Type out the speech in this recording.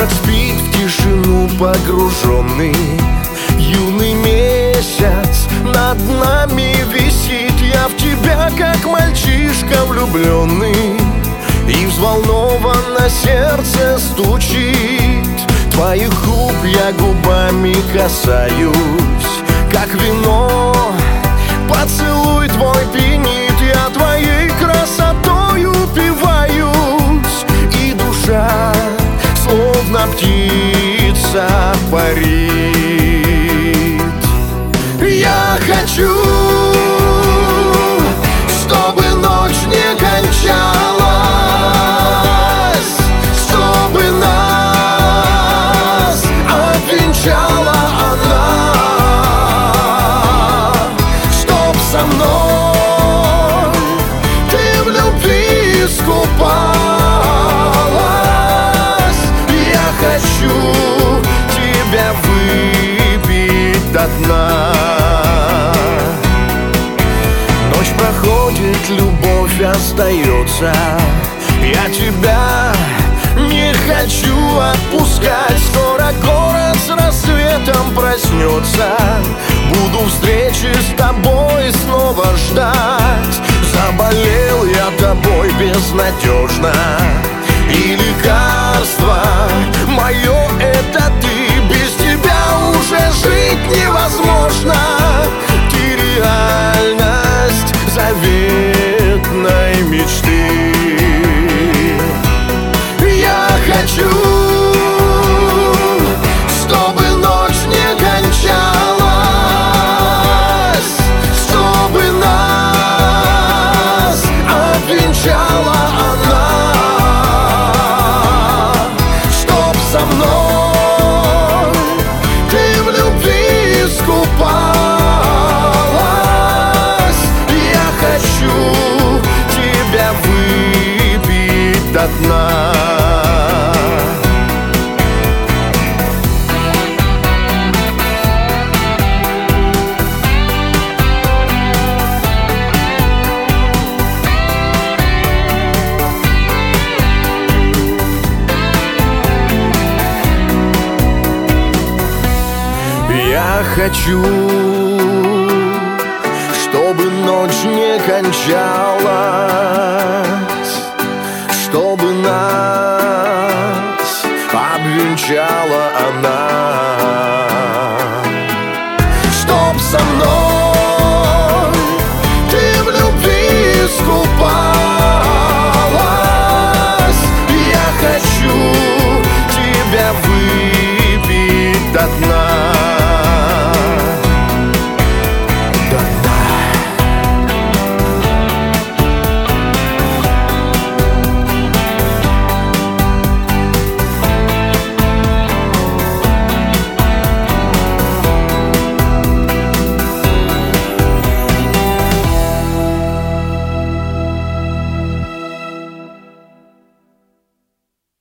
Город спит в тишину погруженный. Юный месяц над нами висит. Я в тебя, как мальчишка влюбленный, и взволнованно сердце стучит. Твоих губ я губами касаюсь, как вино поцелуй твой пьянит. Я твоей красотой упиваюсь, и душа, словно птица, парит. Я хочу, чтобы ночь не кончалась, чтобы нас обвенчала она, чтоб со мной ты в любви искупалась. Я хочу тебя выпить до дна. Ночь проходит, любовь остается. Я тебя не хочу отпускать. Скоро город с рассветом проснется. Буду встречи с тобой снова ждать. Заболел я тобой безнадежно, и лекарство мое — это ты. Без тебя уже жить невозможно. Ты реальность заветной мечты. Я хочу, чтобы ночь не кончалась, чтобы нас обвенчала она, чтоб со мной ты в любви искупалась. Я хочу тебя выпить до дна. Я хочу, чтобы ночь не кончалась, чтобы нас обвенчала